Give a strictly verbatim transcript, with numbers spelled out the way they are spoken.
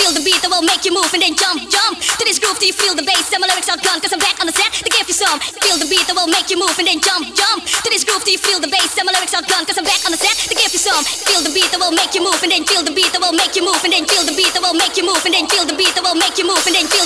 feel the beat that will make you move and then jump, jump to this groove. Do you feel the bass? And my lyrics are gone, cause I'm back on the set to give you some. Feel the beat that will make you move and then jump, jump to this groove. Do you feel the bass? And my lyrics are gone, cause I'm back on the set to give you some. Feel the beat that will make you move and then feel the beat that will make you move and then feel the beat that will make you move and then feel the beat that will make you move and then